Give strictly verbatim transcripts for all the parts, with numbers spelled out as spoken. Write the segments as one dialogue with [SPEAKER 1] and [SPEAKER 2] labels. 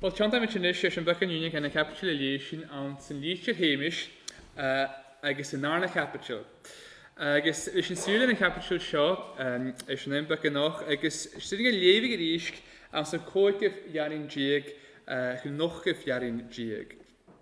[SPEAKER 1] Wel, John David Chinnish is yn bychan unig yn y capital eliation an sy'n lítir héimish agus yn arna capital. Agus is yn sy'n yn y capital sio, is yn bychan noch, agus sy'n yn lefig yr isg an sy'n coegif jarin dieg, chyn nochgif jarin dieg.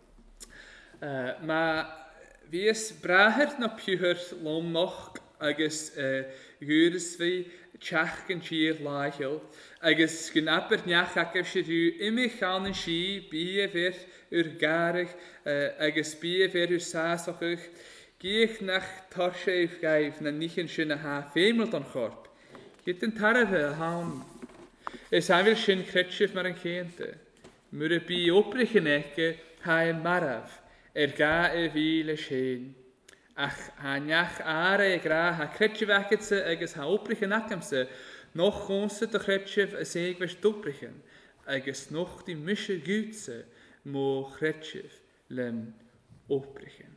[SPEAKER 1] Mae fi is braher na piwhyr lom noch agus gwrs fi tiach yn si'r laethil, agus gyn aber niach ac ef sydd yw imi chan yn si, bi e fyr yw'r garig, agus bi e fyr yw'r sasochych, gych nach torsef gaif na nich yn sy'n a ha ffeiml don chorp. Gyda yn taraf y hawn. Ys afel sy'n cretsif mar yn ceinte. Mwr y bi obrich yn ecke ha yn maraf, er ga e fi le sy'n. Ach ha niach ar e gra ha cretsif acet se agus ha obrich yn acam se, noch gonse de cretsif a seg was dobrichen, agus noch die mische gutse mo cretsif lem obrichen.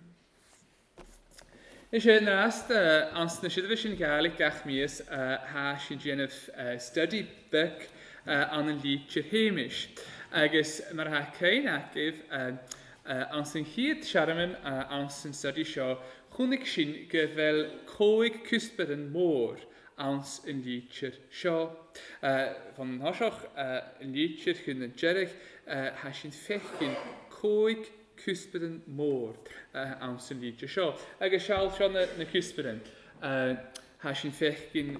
[SPEAKER 1] Is het naast ans na sydd sy'n gael gach mis ha sy'n genef study book an een liedje hemisch. Agus maar ha kein actif ans een hiet charmen ans een study show Chwnig sy'n gyfel coig cysbyd yn môr ans yn liedjer sio. Van hasioch yn liedjer chyn yn jerig ha sy'n fechgyn coig cysbyd yn môr ans yn liedjer sio. Ag y sial sio na cysbyd yn ha sy'n fechgyn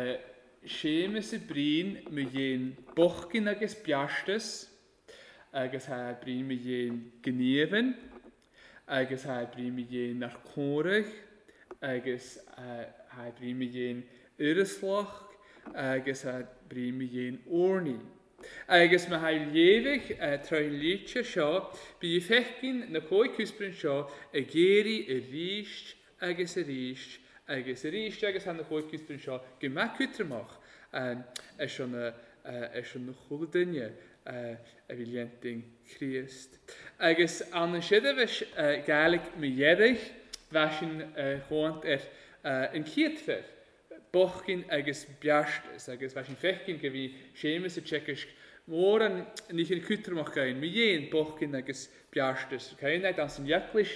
[SPEAKER 1] siemes y brin my yen bochgyn agos biastus agos ha brin my yen gneven agus ha brim i yen nach corig, agus ha brim i yen urislach, agus ha brim i yen orni. Agus ma ha levig trwy liedje sio, bi i fechgyn na coi cwsbryn sio, y geri y rysg, agus y rysg, agus y rysg, agus ha na coi cwsbryn sio, gyn ma cwtramach, es o'n na chwldynja. Uh, a fi lienting Christ. Agus an y sydd fes gaelig mi jerig, fasyn chwant er yn cytfer, bochgyn agus biastus, agus fasyn fechgyn gyfi siemes y tsekisk, mor an nich yn cwtramach gain, mi jen bochgyn agus biastus. Cain net an sy'n jaklish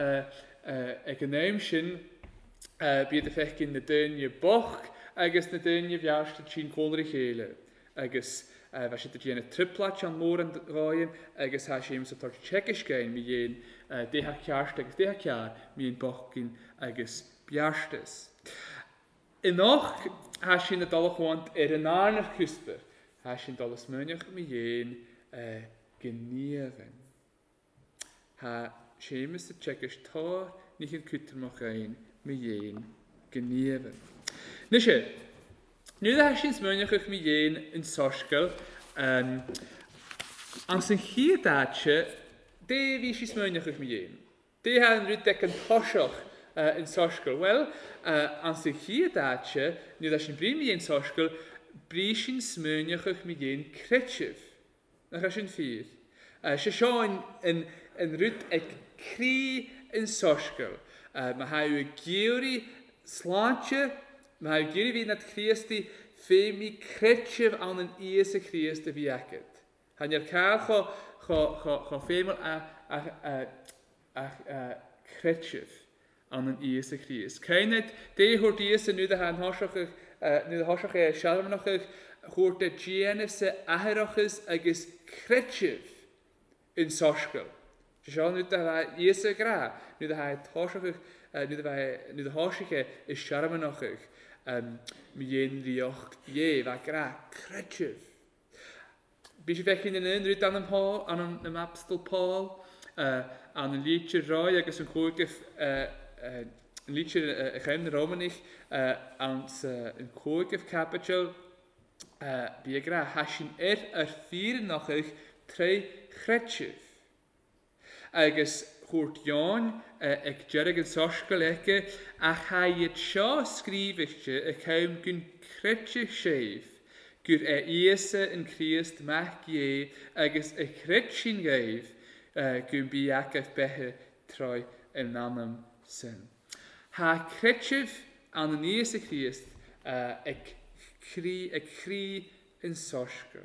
[SPEAKER 1] ag yn eim sy'n bydd y fechgyn na dynja boch, agus na dynja biastus sy'n colrig hele. Agus Uh, Fe sydd wedi yn y triplat an môr yn roi'n, agos ha sy'n mynd o'r tsekish gain, mi yen uh, deha ciarst agos deha ciar, mi yen bochgyn agos biastus. Ynoch ha sy'n y dolach want er yn arnach cwsbyr, ha sy'n dolach mynach mi yen uh, gynefyn. Ha sy'n mynd o'r tsekish tor, nich yn cwtramach gain, mi yen gynefyn. Nishe, nu da sy'n smynach ych mi yen yn sorsgol, um, an sy'n chi daadse, de fi sy'n smynach ych mi yen. De ha yn rwyd dec yn tosioch uh, yn sorsgol. Wel, uh, an sy'n chi daadse, nu da sy'n bri mi yen sorsgol, bri sy'n smynach ych mi yen cretsif. Nach sy'n ffyr. Uh, Sy sio yn, yn rwyd ag cri yn sorsgol. Uh, mae ha yw geori slantje, mae yw gyrru fi nad Christi fe mi cretsif an yn ies y Christ y fi agyd. Han i'r cael cho, cho, cho, cho femol a, a, a, a, a cretsif an yn ies y Christ. Cained, de hwrt ies yn nid a han hosioch nid a hosioch e sialmanoch hwrt e gienif se aherochus agos cretsif yn sosgol. Sio nid a ha ies y gra, nid a ha hosioch nid a hosioch e sialmanoch Um, mi yen rioch ie, fa gra, cretsif. Bys i fechyn yn un, ryd an ym Paul, an ym Apostol Paul, uh, an yn liedje roi, agos yn cwygif, yn liedje y chaim na Romanich, an yn cwygif capital, bi a gra, hasyn er ar fyr noch eich trei cretsif. Agos chwrt Jan, ag jerig yn sorsgol ecke, a cha iet sio sgrifische y caim gyn cretsig sef, gyr e iese yn Christ mach ie, agos y cretsyn gaif, gyn bi acaf behe troi yn anam syn. Ha cretsif an yn iese Christ ag cri yn sorsgol.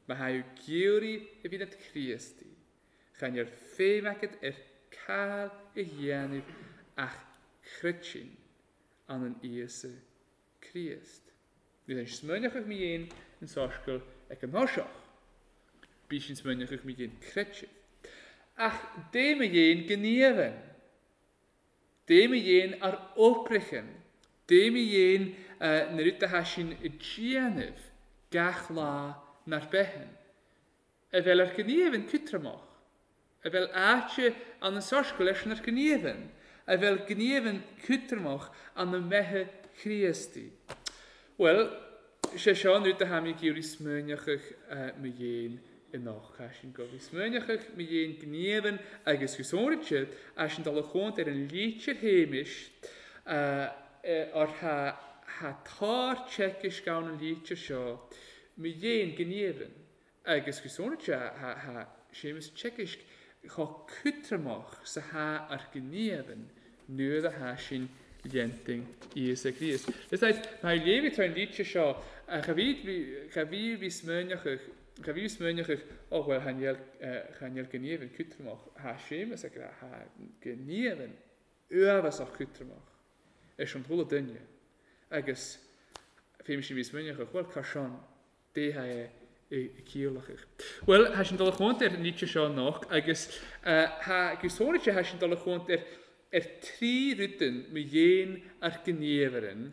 [SPEAKER 1] Mae ha yw giwri y fydd at Christi. Chan yw'r ffeim agad er cael y hianif ach chrytsin an yn ies y Christ. Bydd yn smynach ych mi ein yn sosgol ac yn hosioch. Bydd sy'n smynach ych mi ein chrytsin. Ach, dim y ein gyniefen. Dim y ein ar oprichen. Dim y ein uh, na rydw hasyn y gianif gach la na'r behen. Y fel ar gyniefen cytramach. Y fel aatje an y sosgol eich na'r gyniefen. Y fel gyniefen cytramach an y mehe Christi. Wel, se Sean rydw ham i gyr i smynach eich uh, my ein yn och. As yn gofio smynach eich my ein gyniefen agos gysonritje as yn dal o chwnt er yn lietjer hemisch uh, o'r ha, ha tar tjekisch gawn yn lietjer sio my ein gyniefen agos gysonritje ha, ha semis tjekisch ha kutramach sa ha ar gyniefen nu da ha sy'n lienting Ies a Christ. Dus dat maar leven trein liedje sio a chavid vi smynach eich Ga fi smynach eich, o wel, han jel genieven kutramach. Ha semes ag ha genieven uafas ach kutramach. Es yn hwyl o dynnu. Agus, fym sy'n fi smynach eich, wel, carsion, de ha e ciolach eich. Wel, ha sy'n dal chwnt er nid sio noch, agus, ha gysonich ha sy'n dal chwnt er er tri rydyn mi jen ar genieveren,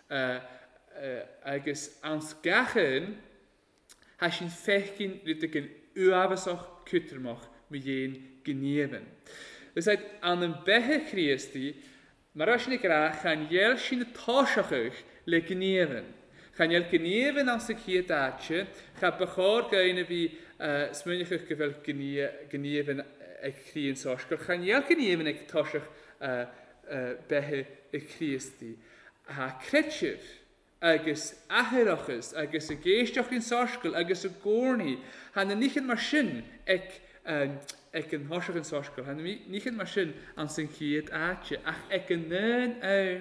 [SPEAKER 1] agus ans gachen, ha sy'n fechgyn rydych yn uafasach cytrmach mi jen genieven. Dus uit aan een behe Christi, maar als je niet graag gaan jel sy'n tosach eich le genieven. Gaan jel genieven als ik hier daadje, ga begoor geine wie uh, smynach eich gevel genieven ek chrien soskol. Gaan jel genieven ek tosach uh, uh, behe Christi. Ha kretsjev. Agus aherachus, agus y geistioch yn sosgol, agus y gorni, han y nichen mar sy'n ec, um, ec yn hosiach yn sosgol, han y nichen mar sy'n an sy'n cyd atje, ach ec yn nyn awn.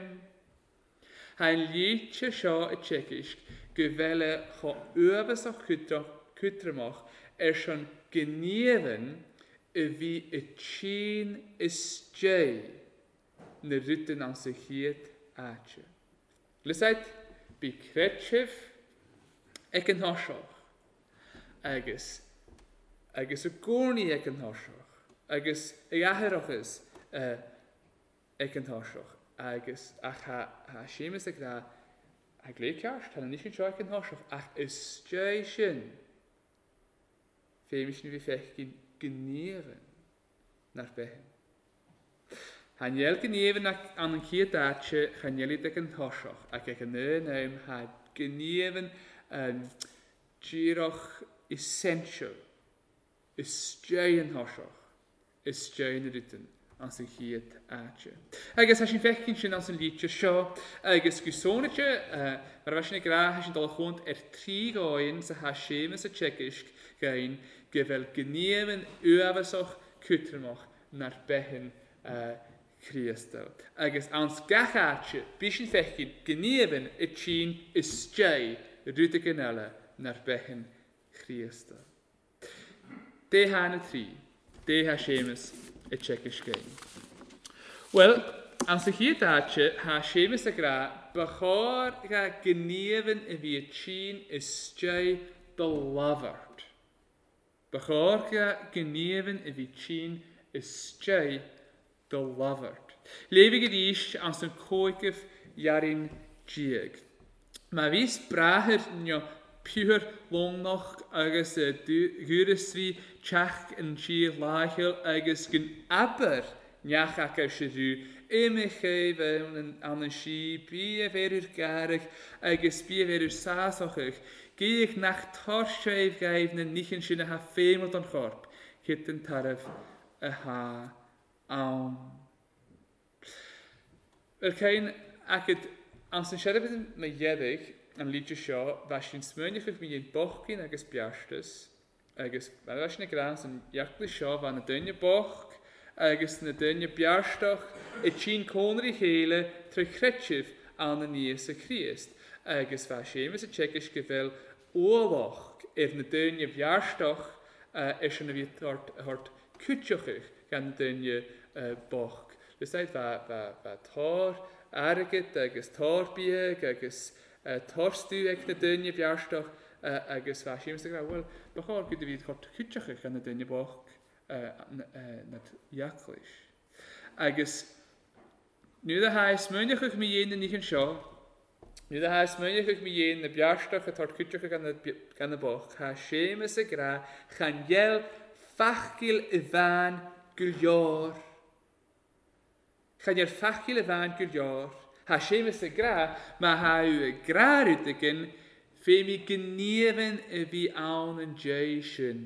[SPEAKER 1] Han lietje sio y tjekisk, gyfele cho uafas o'ch cydramach, er sy'n genieven y fi y tîn ysjei, na rydyn an sy'n cyd atje. Lysait, Bi kretsjef ek yn hosioch. Agus, agus y gorni ek yn hosioch. Agus y aherochus uh, ek yn hosioch. Agus, ach ha, ha siemes ek da, ha gleikast, ha nicht yn sio ek yn hosioch. Ach ysjai sy'n. Femisch ni fi fech genieren naar behen. Han jel genieven aan een kiertaatje, gaan jullie dat een hosioch. Ac ek yn neem ha genieven um, giroch essential. Is jay een hosioch. Is jay een ritten aan zijn kiertaatje. Agus has sy'n fechgyn sy'n aan zijn liedje sio. Agus gysonetje, uh, maar was sy'n graag has sy'n dal gwnt er tri goeien sa ha siemes a tjekisk gein gevel genieven uafasach kutremach naar behen uh, Christel. Agus ans gachaatje, bishin fechgyn, genieven y tîn ysjai, rydych yn ele, naar behen Christel. De ha na tri, de ha Seamus y tjekish gein. Wel, ans y hierdaatje ha Seamus y gra, bachor ga genieven y fi y tîn ysjai beloverd. Bachor ga genieven y fi tîn ysjai beloverd. Lewe gediesh aan zijn koikef jarin jieg. Maar wie spracher njo puur long nog agus gurestri chach en chi lachel agus gen aber njach agus du ime geven aan een chi bie verur garig agus bie verur saasachig. Gie ik nach torscheif geven en nichen schine ha femelt aan gorp. Hitten tarf a ha Um, Wel cain ac yd am sy'n siarad bydd mae ieddig am lidio sio fas sy'n smynnych eich mi ein bochgyn agos biastus agos fel fas sy'n y gran sy'n iaclu sio fan y dynnu boch agos na dynnu biastoch y tîn conri hele trwy cretsif an y nies y Christ agos fas sy'n y tjekish gyfel oloch er na dynne bhearstoch is yn y fi hort cwtiochych gan na dynne boch. Dus dat va tor arget agus torbieg agus torstu ag na dynne bhearstoch agus va sims ag wel bachor gyda fi hort cwtiochych gan na dynne boch na iaclis. Agus nu da ha smyniochych mi yen yn ich yn sio. Nu da ha smyniochych mi yen na bhearstoch a hort cwtiochych gan na boch. Ha sims ag ra chan yel fachgil y fan gwylior. Chan yel fachgil y fan gwylior. Ha sims ag ra ma ha yw y gra rydygyn fe mi gynefyn y fi awn yn jason.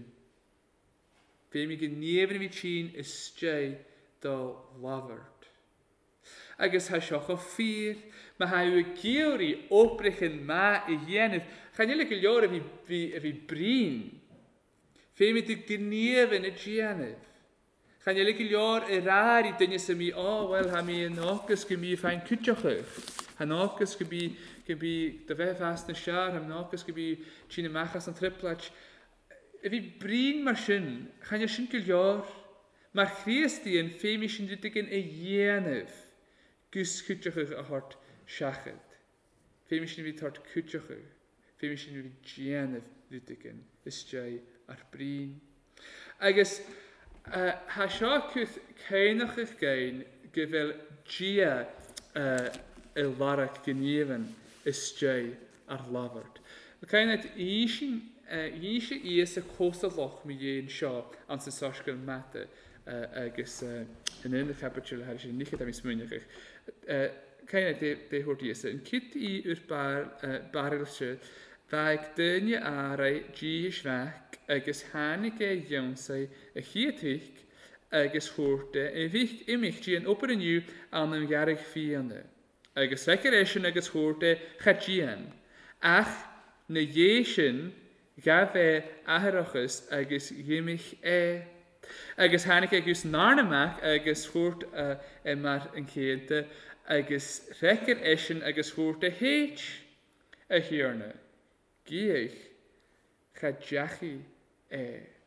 [SPEAKER 1] Fe mi gynefyn y fi chyn ysjau do lafert. Agus ha sioch o ffyr, ma ha yw y giwri obrich yn ma i hienydd. Chan yl y gwylior y fi brin. Fe mi dy gynefyn y gianydd. Chan yl y gwylior y rar i dynnu sy'n mi, o, wel, ha mi yn ogys gymi ffain cwtiochych. Han ogys gybi, gybi, dy fe fast yn siar, han ogys gybi chyn y machas yn triplach. Y fi brin mar sy'n, chan yl sy'n gwylior, mae'r Christi yn fe mi sy'n dwydig yn y hienydd. Gys cwtiochych a hort siachyd. Fe mi sy'n fi hort cwtiochych. Fe mi sy'n fi gianydd dwydig yn ysjau ar brin. Agus, uh, ha sio cwth cainach eich gain gyfel gia uh, y larach gynefyn ysjau ar lafart. Cain at eisiau eisiau eis y costa loch mi yen sio an sy'n sosgol mata agus yn un y capitol har sy'n nichyd am i smynach eich. Cain at de hwrt eis. Yn cyd i yw'r baril sydd Vaig dynnu arai gis vac agus hannig e jonsai a chiatrich agus hwrte e vich imich gian oper en ju an een jarig fiende. Agus rekeration agus hwrte chagian. Ach na jeshin gaf e aherachus agus jimich e. Agus hannig agus narnamach agus hwrt e mar een keente agus rekeration agus hwrte heich a hierne. Giech chadjachi e.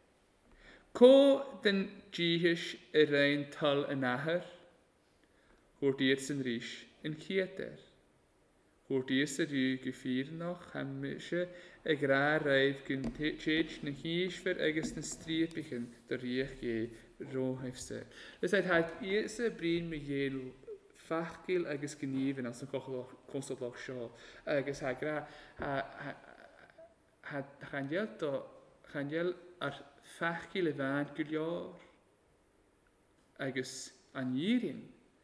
[SPEAKER 1] Co den jihish y rein tal yn aher, hwrt i'r sy'n rys yn cieter. Hwrt i'r sy'n rhyw gyffir noch hamishe y gra raif gyn tjeich na hysfer agos na striepichen der riech ge rohefse. Dus het had i'r sy'n brin me jel fachgil agos gynifin as yn constantloch sio. Agos ha gra ha Chan jel do, chan jel ar fachgil y fan gwylior. Agus an yirin,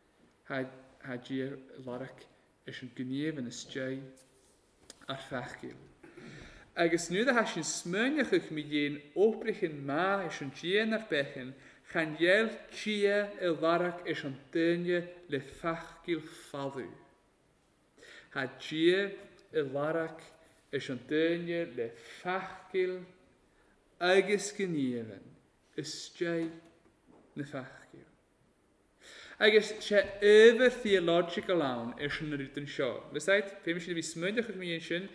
[SPEAKER 1] ha gyr larach is yn gynefyn ysjau ar fachgil. Agus nu da ha sy'n smynach eich mi yen obrich yn ma is yn gien ar bechen, chan jel gia y larach is yn dynnu le fachgil faddu. Ha gia y larach is yn dynnu le fachgil agus gynefyn ysjau na fachgil. Agus se yfyr theological awn is yn yr ydyn sio. Lysait, fe mi sy'n fi smynach eich mi yn sy'n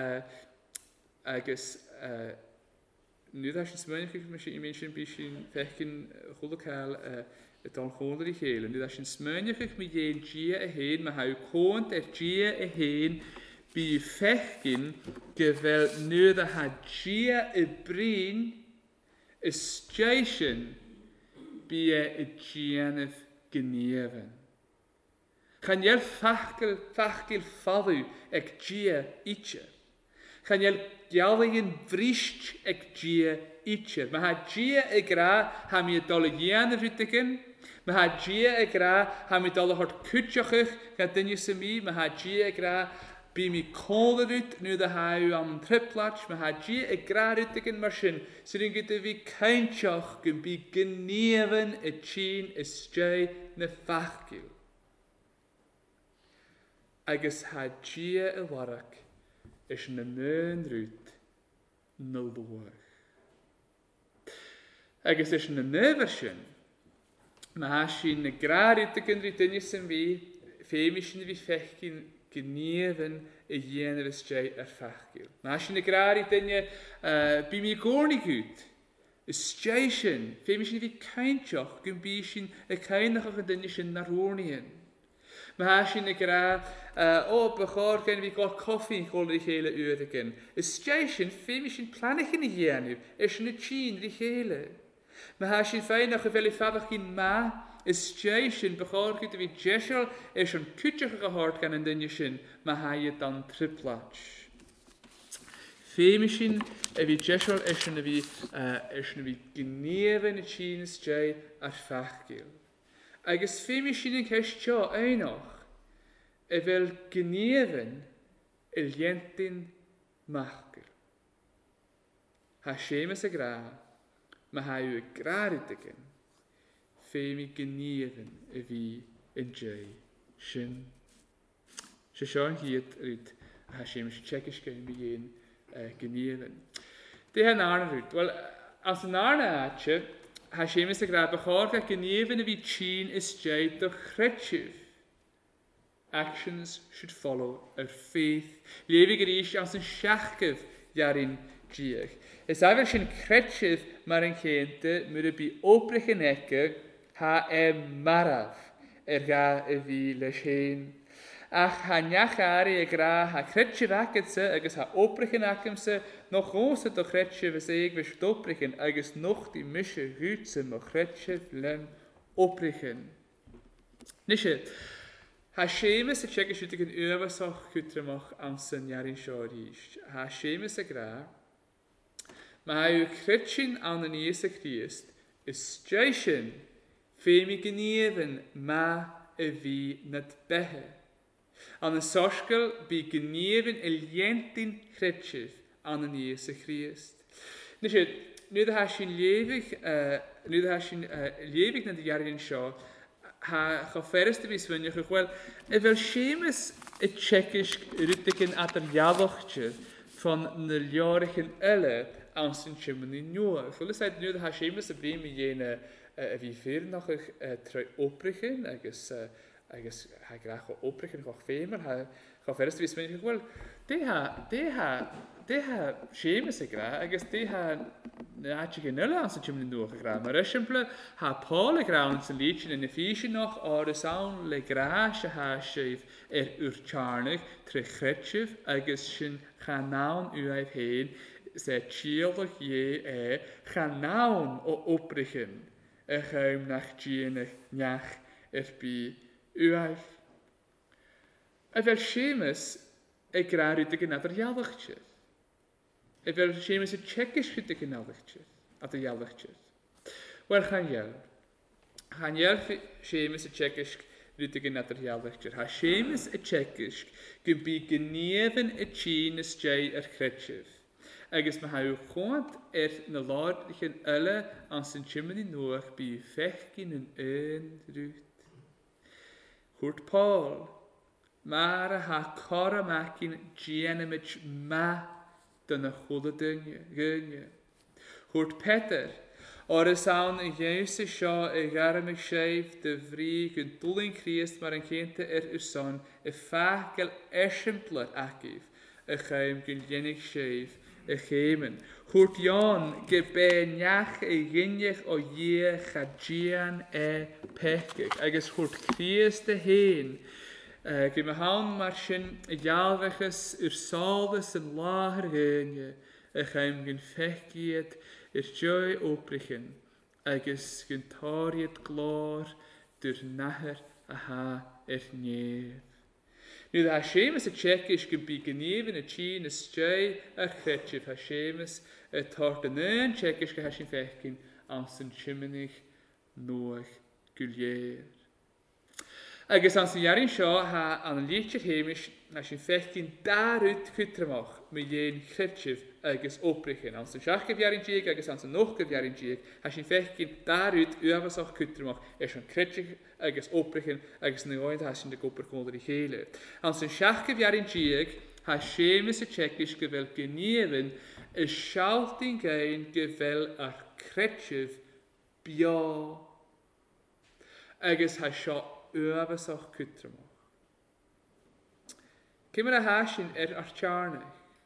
[SPEAKER 1] agus nu da sy'n smynach eich mi sy'n bi sy'n fechyn chwlw cael y don chwlw i chael. Nu da sy'n smynach eich mi yen gia y hen, mae hau cwnt er gia y hen Bi fechgyn gyfel nid a ha gia y brin ysjaision bi e y gianaf gynefyn. Chan yel fachgil, fachgil faddu ag gia itcher. Chan yel gialligen vrist ag gia itcher. Ma ha gia y gra ha mi dolle gianaf rytigen. Ma ha gia y gra ha mi dolle hort kutjachig ga dynnu sy'n mi. Ma ha gia y gra Bi mi colerud nu da hau am triplach, ma ha gi y grarud ag yn marsyn, sy'n yn gyda fi caintioch gyn bi gynefyn y chyn ysjau na fachgil. Agus ha gi y warach is yn y myn rwyd na lwach. Agus is yn y nyfersyn, ma ha sy'n y grarud ag yn rydynnu sy'n fi, fe mi sy'n fi fechgyn gynefyn y dhéanamh is dé ar fechgil. Má sin na gráí duine bí mí gcónaí gút. Is dé sin, féimi sin bhí cainteach gon bí sin a cainach a duine sin na rónaíon. Má sin na grá ó bechár gan bhí gá coffií chola i chéile uadagin. Is dé sin féimi sin planachin na dhéanamh ar sin na tín i chéile. Má sin féin nach a bhfuil fadach cin má, is dé sin bechár gút a bhí deisial ar sin cúteach a háart gan an duine sin má ha iad dan tripláit. Féimi sin a bhí deisial ar sin a bhí ar sin a bhí gníomh na tín is dé ar fechgil. Agus féimi sin an ceist teo éinach a bhfuil gníomhan i lientin machgil. Tá sémas a grá, má ha yw a gráridagin, féimi gníomhan a bhí in dé sin. Se seán hiad ryd a sémas tsecis gain bí géin gníomhan. Dé ha nána ryd. Wel, as an nána átse, ha sémas a grá bechár ga gníomhan a bhí tín is dé do chreitiv. Actions should follow our faith. Lewe gereis as een schachkev jarin dieg. Is ever sin kretschiv maar een keente moet be oprige nekke ha e marav er ga e vi lesheen. Ach ha njachari e gra ha kretschiv aketse agus ha oprige nakemse nog große to kretschiv is eeg we stoprigen agus nog die mische hutse mo kretschiv lem oprigen. Nische. Ha sémas a tsegus út an uabasach chutramach an san jarin seo ríist. Ha sémas a gra, ma ha yw critsin an an Ies a Christ, is dé sin féimi gníomhan ma a bhí nad bethe. An an soscail bí gníomhan i lientin chritsiv an an Ies a Christ. Nis é, nu a ha sin lévig, nu a ha sin lévig na jarin seo, ha choferist bhí swinne wel e bhfuil sémas i tsecis rútacin at ar jadachte van na leorichin eile an sin simmaní nua. Fuil is uit nu ha sémas a bhí mi dhéine a bhí fér nach troi oprichin agus agus ha graag go oprichin go fémer ha choferist bhí swinne wel dé ha dé ha dé ha sémas a gra agus dé ha Naatje geen nulle aan zijn doen gegaan, maar is simpel ha Paul gegaan zijn liedje in de visie nog or is aan le graasje ha schreef er urcharnig terugretjev agus sin gaan naam u heeft heen zij chierig je e gaan naam o oprichten er geheim nach tjenig njach er bij u heeft. En wel schemes ik raar uit de genatter jaddertje. Ik wil sémas a tsecis chute genaldigtje, at a jaldigtje. Wel gaan jel. Gaan jel sémas a tsecis chute genatter jaldigtje. Ha sémas a tsecis gebi gníomhan a tín is dé ar chreitiv. Agus ma ha yw chwant er na láirlichen eile an sin chimney noach bí fechgin an ein rút. Hwrt Paul, mar a ha cora macin gianamich ma dan a chole dunne. Hoort Peter, or is aan een juiste seo a garmig scheif de vrie een doeling Christ maar een keente er is son a fachgel eschempler akiv a geim gen jennig scheif a gemen. Hoort Jan gebe njach a ginnig o je gadjian e pechig. Agus hoort Christ de heen. Uh, Gym hawn mar sin y jalveches ur salves yn laher gynge a chaim gyn fechgiad yr joy oprichen agus gyn toriad glor dyr naher a ha er nef. Nu da ha sémas a tsecis gyn bí gníomhan a tín is joy ar chreitchif ha sémas a tort an ein tsecis ga ha sin fechgin an sin chiminig noach gullier. Agus an sin jarin seo ha an liedje héimiis na sin fechtin daaruit chutramach me dhéin chreitchif agus oprichen. An sin seachgef jarin dieg agus an sin nochgef jarin dieg ha sin fechtin daaruit uavasach chutramach er sin chreitchif agus oprichen agus na oed ha sin de goper konder i chéle. An sin seachgef jarin dieg ha sémas a tsecis gevel gníomhan is sealtin gein gevel ar chreitchif bia. Agus ha seo uavasach chutramach. Cymr a hasin er ar charnach.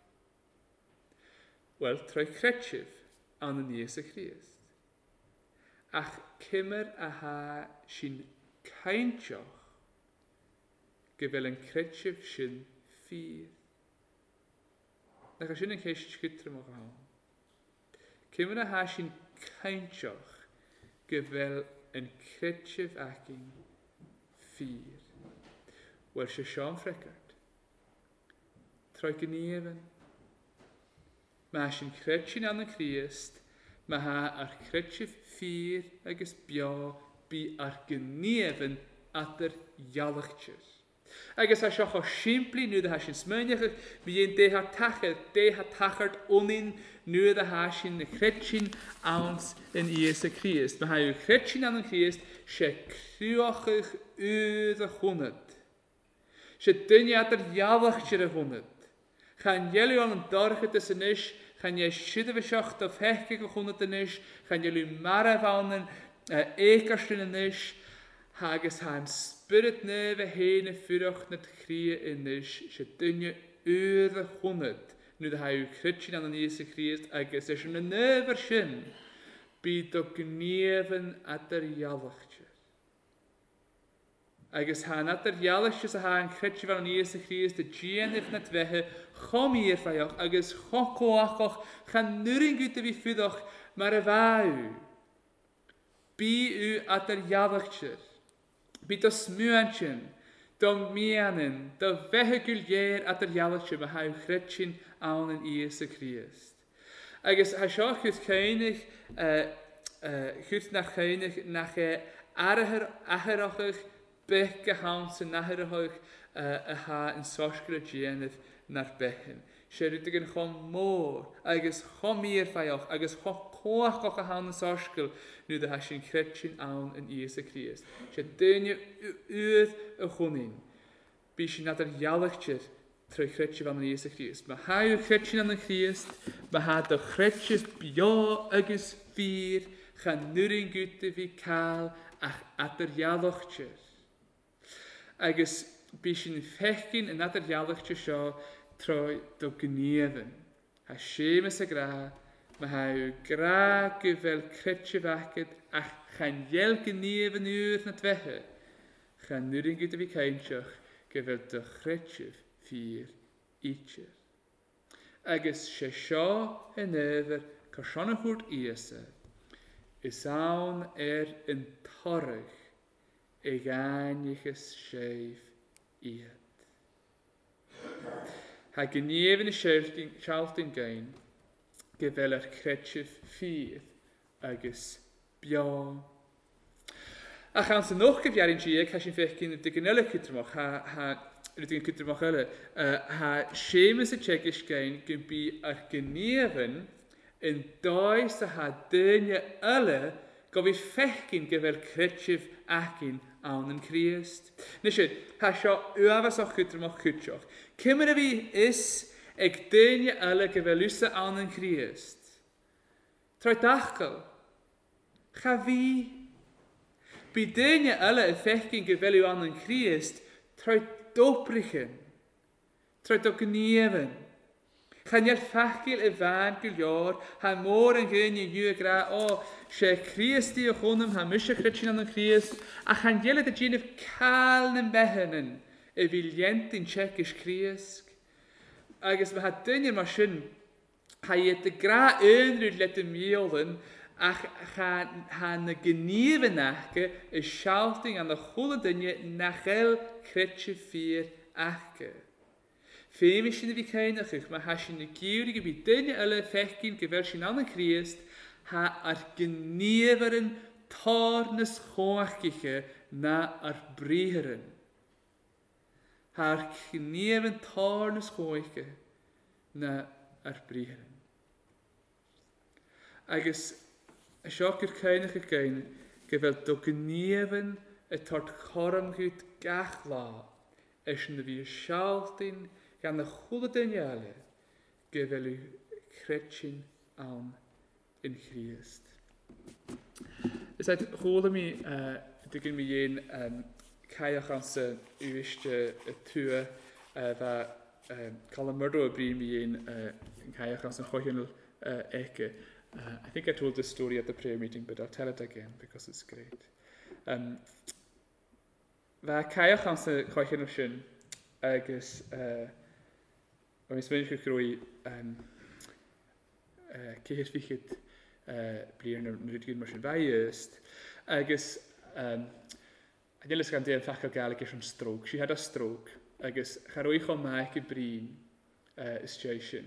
[SPEAKER 1] Wel, troi cretchif an y nies y Christ. Ach cymr a ha sy'n caintioch gyfel yn cretchif sy'n ffyr. Nach a sy'n yn ceis sgytr mo gael. Cymr a ha sy'n caintioch gyfel yn cretchif ac yn ffyr. Wel, sy'n Sean Freckert. Troi gynefyn. Mae sy'n cretchyn an y Christ, mae ha ar cretchif ffyr agos bio bi ar gynefyn at yr ialachtyr. Agos a sioch o simpli nu da ha sy'n smynach, mi ein de ha tachar, de ha tachart onin nu da ha sy'n cretchyn awns yn Ies y Christ. Mae ha yw cretchyn an y Christ, se criochach yd y chwnad. Se dynia at yr ialachtyr y chwnad. Chan jelu an yn dorchet ys yn ish, chan je sydd y sioch da fechge gechwnad yn ish, chan jelu maraf an yn eikastyn yn ish, hages han spirit neve hene fyrach net chrie in ish, se dynia yd y chwnad. Nu da ha yw critsin an yn Ies y Christ, agos es yn y nefer sy'n, byd o gnefen at yr ialachtyr. Agus han at yr ialachtyr sa ha yn critsin fan yn Ies y Christ, y gianif net vehe, chom i'r ffaiach, agos chom coachach, chan nurin gyda fi ffyddoch, mar y fawr. Bi yw at yr ialachtyr. Bi do smwantyn, do mianen, do vehe guljer at yr ialachtyr, ma ha yw critsin awn yn Ies y Christ. Agus ha sio chwth cainig, chwth na cainig, nach e arher aherachach, bech gehawn sy'n naherachach, a ha yn sosgr y gianedd na'r bechen. Se rydych yn chom môr, agos chom i'r ffaiach, agos chom coach goch a hawn yn sosgl, nu da ha sy'n cretsin awn yn Ies y Christ. Se dynia ydd y chwnin. Bi sy'n nad yr ialachtyr, trwy cretsin fan yn Ies y Christ. Mae ha yw'r cretsin an y Christ, mae ha do cretsin bio agos ffyr, chan nurin gyda fi cael ach at yr ialachtyr. Agos bi sy'n fechgyn yn at yr ialachtyr sio, troi do gnefen. Ha siemas y gra, mae ha yw gra gyfel cretsin faced, ach chan jel gnefen yw'r nad fehe, chan nurin gyda fi caintioch, gyfel do cretsin fyr eacher. Agus se sio yn efer cyrsion y hwrt Iesa, is awn er yn torrych e ganichus seif iad. Ha gynefyn y sialtyn gain, gyfel ar cretsyf ffydd agus bio. A chan sy'n noch gyfiarin siag, ha sy'n fechgyn y digynela cytrymach, ha, ha rydyn cytrymach yle, ha siemas y chegis gain gyn bi ar gynefyn yn does a ha dynia yle gofi fechgyn gyfel cretsyf acyn awn yn Christ. Nysyn, ha sio ywafas o'ch cytrymach cytioch. Cymru fi is ag dynia yle gyfel usa awn yn Christ. Troi dachgal. Cha fi. Bi dynia yle y fechgyn gyfel yw awn yn Christ, troi dobrichen. Troi do gnefen. Chan i'r ffachgil y fan gylior, ha môr yn gyn i yw gra, o, se Christi o chwnum, ha mysio chrydsin an yn Christ, a chan ielyd y gynnyf cael yn behenen, y filiant yn chegis Christ. Agus mae ha dynir ma sy'n, ha iet y gra unrhyw let y mielyn, ach ha na gynnyf yn achge, y sialting an y chwl y dynir, nachel chrydsi ffyr achge. Femisch in de vikeinachig, maar has je een kieurige bidinje alle fechkin gewel sin an Christ, ha ar geneveren tarnes hoachkiche na ar breheren. Ha ar geneven tarnes hoachke na ar breheren. Agus a sjokker keinige kein, gewel do geneven et tart chorum goed gachla, es in de wie schaltin, gan y chwle dyniale gyfel yw cretsin awn yn Christ. Ys ayd chwle mi, dygyn mi un caioch ans y ywysg y tŵa that Colin Murdo bring me in in Kayak as a Hoyinal Eke. I think I told this story at the prayer meeting, but I'll tell it again because it's great. Um, That Kayak as a Hoyinal Shin, agus when we spend groi ceir fichid blian ar nrydgyn mar sy'n fai ysd, agus a dylis gan dyn ffach o gael ag eisiau stroke. She had a stroke, agus charwy cho maig y brin ystion.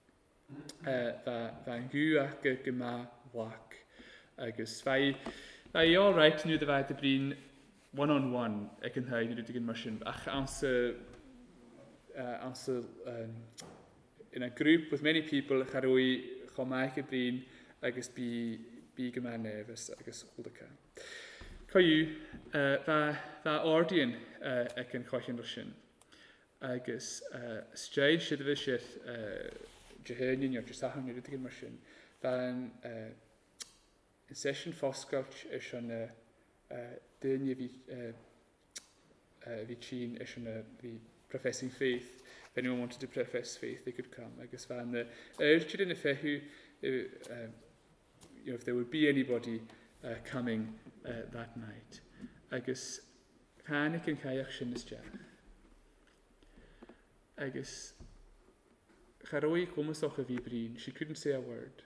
[SPEAKER 1] Fa yn gw ac y gyma wak, agus fai fai all right nu dy fai dy brin one-on-one ag yn hyn nrydgyn mar sy'n ach amser Uh, also, um, in a group with many people, charwy chomaich y brin agus bi bi gyma nefys agus hwlda ca. Coiw, fa ordian ac yn chochyn rysyn. Agus straid sydd fe sydd jehynyn o'r jysahon i'r ydych yn mysyn. Fa'n in session fosgolch eisiau dyn i fi chyn eisiau fi professing faith. If anyone wanted to profess faith, they could come. I guess fan the urged in the fehu, you know, if there would be anybody uh, coming uh, that night. I guess panic and kayak shin is jack. I guess Charoi comes off of Ibrin. She couldn't say a word.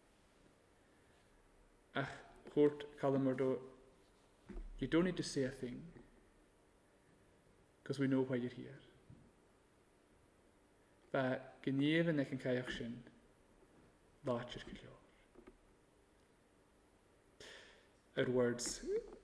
[SPEAKER 1] Ach, hort Calamurdo, you don't need to say a thing, because we know why you're here. Ba gneven ek yn cael sin, lacher gylior. Our words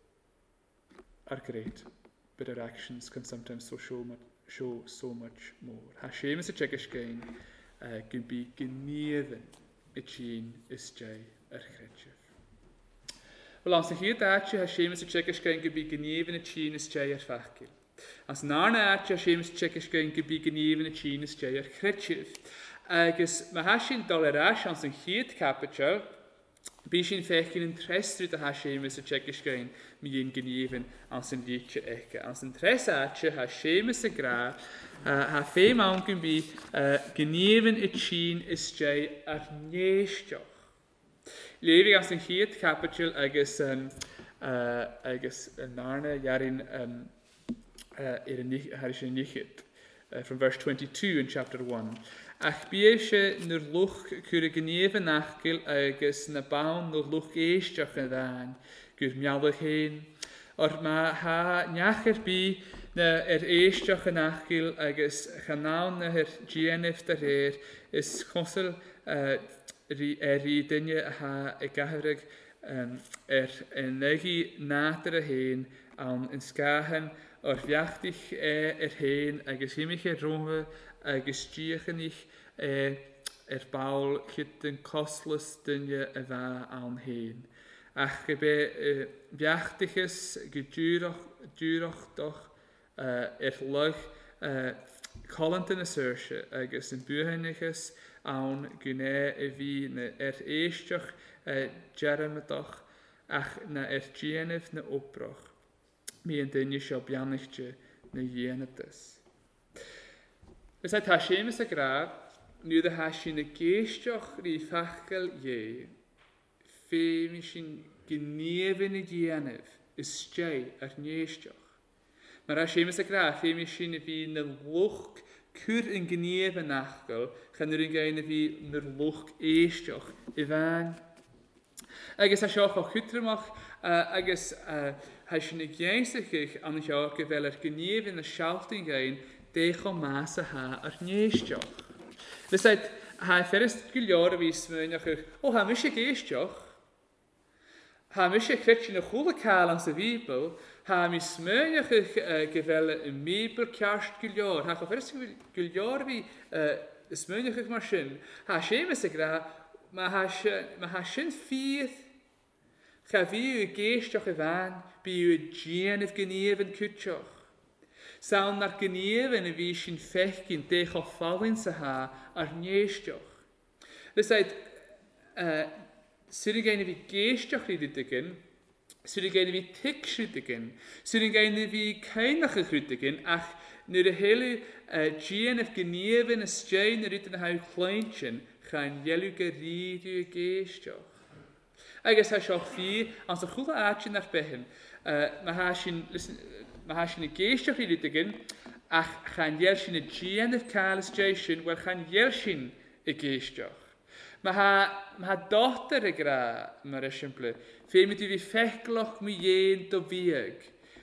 [SPEAKER 1] are great, but our actions can sometimes so show, much, show so much more. Hashem is a chekish gain, can be gneven a chin is jay er chretchef. Well, als hier daadje Hashem is a chekish gain, can be gneven a chin is jay er fachkil. As narna aartje Hashem is chekish gain, can be gneven a chin is jay er chretchef. Agus ma hashin dolarash ans een hiet capitule. Bishin fechkin in tres through the Hashem is a chekish gain, mi in gneven ans een liedje eke. Ans een tres aartje Hashem is a gra, ha fe maun can be gneven a chin is jay er neestjoch. Levig as een hiet capitule agus agus narna jarin er een nichit. From verse twenty-two in chapter one. Ach bieshe nur luch kure gneven nachgil agus na baun nur luch eistach yn ddan gyr miawlig heen. Or ma ha niacher bi na er eistach yn nachgil agus chanawn na her gienif dar her is chosel er i dynne ha e gahrig er en negi nader a heen aan in skahen or viachtig er heen agus himich er rome agus diechenich er baul gyda'n costlus dynne y fa aan heen. Ach gebe viachtiges gydurach doch er lug collant yn y syrsje agus yn buhenniges aan gyne y fi er eistioch jeremedach ach na er gienif na opbrach. Mi yn dynne sio bianichtje na jenetis. Ys uit Hashem is a gra, nu de Hashem na geestjoch ri fachgel je, fe mi sin gneven y gienif, is stjei ar neestjoch. Maar Hashem is a gra, fe mi sin fi na luch cwr yn gneven nachgel, chan yr yn gain fi na luch eestjoch, i fan. Agus a sioch o chwtramach, agus Hashem na geinstig an sioch gyfel ar gneven na sialting gain, Dech o mas a ha ar neestjoch. Fes uit, ha ferist gylior fi smynach ych, o ha mysig eistjoch. Ha mysig cretsin a chwle cael ans y fibel, ha mi smynach ych gyfel y mibel ciarst gylior. Ha ferist gylior fi smynach ych mar sy'n. Ha siemas y gra, ma ha sy'n ffydd. Cha fi yw geistjoch y fan, bi yw gien yf gynef yn cwtjoch. Sawn na'r gynef yn y fi sy'n fechgyn dech o ffalin sa ha ar neestjoch. Fes uit, sy'n yn gain i fi geistjoch rydygyn, sy'n yn gain i fi tic rydygyn, sy'n yn gain i fi cainach y rydygyn, ach nu de hele Jean of geneven is stein er in haar kleintje gaan jelu geridu geestjoch. Agus ha seo fi an sa chula aatje naar behin. Ma ha sin ma ha sin geestjoch i dit ach gaan jel sin a Jean of Carlos Jason wel gaan jel sin a geestjoch. Ma ha ma ha dochter y gra mar esiample. Fe mi di fi fechloch mi jen do fieg.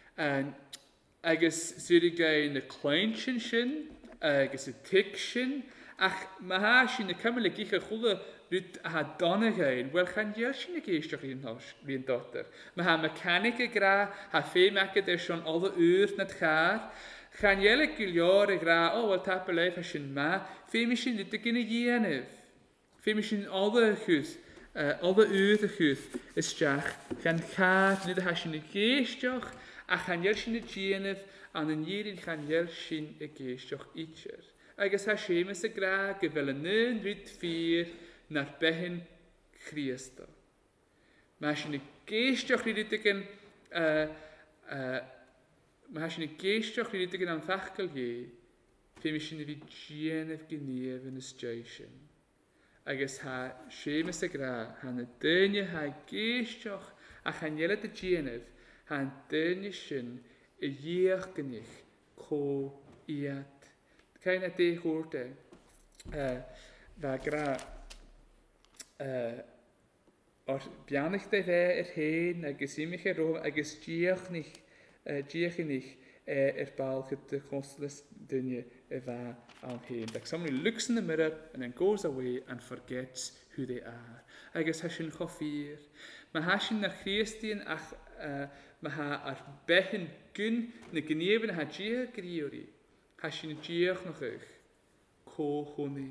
[SPEAKER 1] Agus sy'n gael y kleintjen sin, agus y tig sin, ach ma ha sin y cymryd y gich a chwla rwyd a ha donna gael, wel chan jel sin y geistioch i'n dochter. Ma ha mechanic y gra, ha fe macad er sion all y ŵr nad char, chan jel y gilior y gra, o wel tap y leif ha sin ma, fe mi sin rwyd y gyn y gienif. Fe mi sin all y chwys, all y ŵr y chwys, ysdiach, chan char, nid ha sin y geistioch, a chan jel sin y gienif, an yn irin chan jel sin y geistioch itcher. Agus ha Seamus y gra gyfel y nyn ryd ffyr na'r behin Christo. Ma sin y geistioch ryd ydyn ma ha sin y geistioch ryd ydyn am ffachgal ie, fe mi sin y fi gienif gynef yn ysdeision. Agus ha Seamus y gra han y dynia ha geistioch a chan jel y gienif, han dynia sin y iech gynnych co iad. Cain a de hwrde, fa gra o'r bianach de fe yr hen agos imich er o agos diach nich diach nich er bal gyda consulas dynia y fa am hen. Like somebody looks in the mirror and then goes away and forgets who they are. Agos hasyn choffir. Ma hasyn na Christian ach ma ha ar behin gyn na gynefyn ha diach griori. Hasyn diach noch eich, co hwnnyn.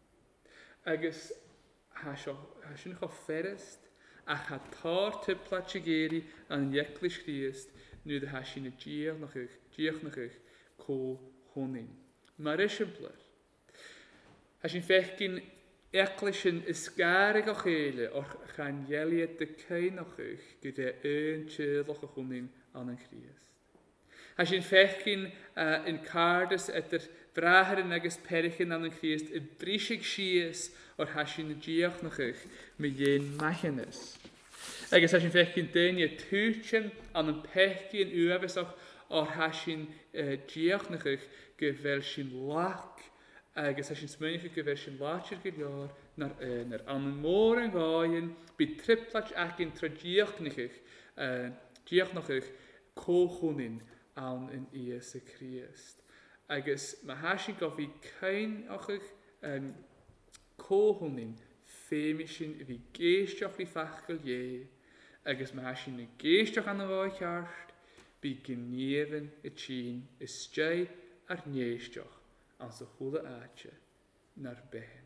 [SPEAKER 1] Agus hasyn cho fferest, ach ha tar typlat geri an ieclis Christ, nu da hasyn diach noch eich, diach noch eich, co hwnnyn. Mae'r esiampler. Hasyn fechgyn eclisyn ysgarig o'ch eile, o'r chan ieliad dy cain o'ch eich, gyda yn tydloch o'ch hwnnyn an yn Christ. Hasyn fechgyn yn cardas etter vraherin agus perichin an yn Christ y brisig sies o'r hasyn diach noch eich mi jen machenes. Agus hasyn fechgyn dyn i tŵtjen an yn pechgyn uafes o'r hasyn diach noch eich gyfel sy'n lac agus hasyn smynnych gyfel sy'n lachir gydior na'r yner. An yn môr yn gael by triplach ac yn tradiach noch eich diach noch eich cochwnnyn an yn Ies y Christ. Agus ma hasyn gofi cain o'ch eich cohwnnyn ffemisyn fi geistioch i ffachgal ie. Agus ma hasyn y geistioch an y fwy charst by gynefyn y tîn ysdau ar neistioch an sy chwla aatje na'r behen.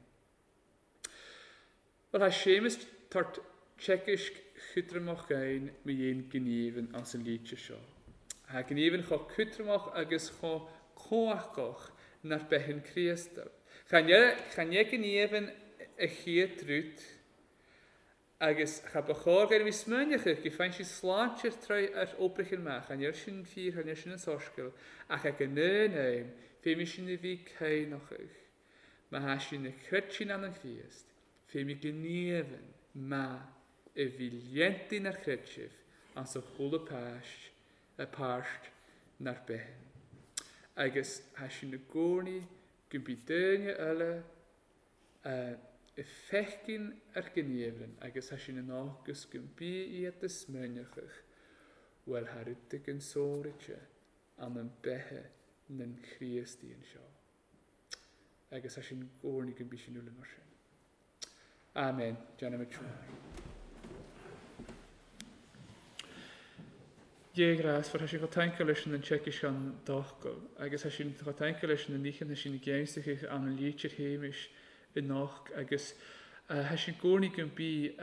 [SPEAKER 1] Wel ha Seamus tart tsekisch chytramach gain mi jen gynefyn an sy liedje sio. Ha gynefyn cho cytramach agus cho coachgoch na'r behen Christel. Chan je gynefyn y chiad drwyd agus cha bachor gael mi smynnych eich gyfain si slancher trwy ar obrich yn mach chan je'r sy'n ffyr chan je'r sy'n yn sorsgol ac ag yn yn eim fe mi sy'n y fi cain o'ch eich. Ma ha sy'n y crytsin an yn Christ fe mi gynefyn ma y fi lientyn ar crytsif an so chwl y pasht y parsht na'r behen. Agus hasyn y gwrni gymbydynia yle y fechgyn ar gynefyn agus hasyn y nogus gymby i at y smynnych eich wel harydig yn sôritje an yn behe nyn Christi yn sio. Agus hasyn gwrni gymby sy'n ule mar sy'n. Amen. Jana me trwy. Je gras, voor als je gaat tanken lezen dan check je aan dagko. Agus als je gaat tanken lezen dan niet als je niet geënstig aan een liedje hemisch in nacht. Agus als je gewoon niet kunt bij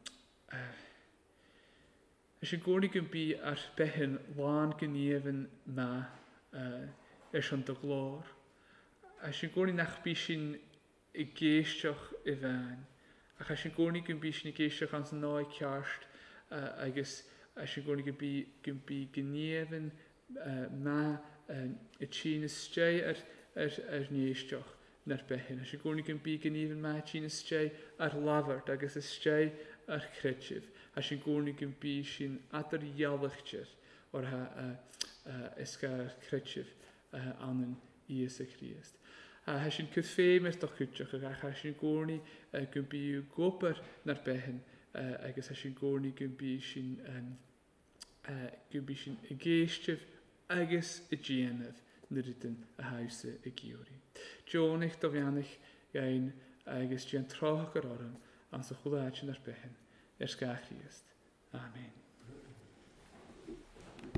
[SPEAKER 1] als je gewoon niet kunt bij er behen waan geneven ma is aan de gloor. Als je gewoon niet nach bisschen ik geestjach even. Als je gewoon niet kunt bisschen geestjach aan zijn nooit kerst. Agus als je gewoon niet gymbi gynefyn ma y tîn ysdau ar, ar, ar neisteach na'r behin. As y gwrnig yn byd yn even mae tîn ysdau ar lafart agos ysdau ar credif. As y gwrnig yn byd sy'n adar ialachtir o'r ha ysga'r credif anyn Ies y Christ. Has yn cyffeim ers doch cwtioch ag has yn gwrni gyn byd gwybr na'r behin agos has yn gwrni gyn byd sy'n gyn byd sy'n y geistif agos y gianaf nyr ydyn y haws y giwri. John eich dofianach gain agos gian troch ar oran an sa chwlad sy'n ar behin ers gach Christ. Amen.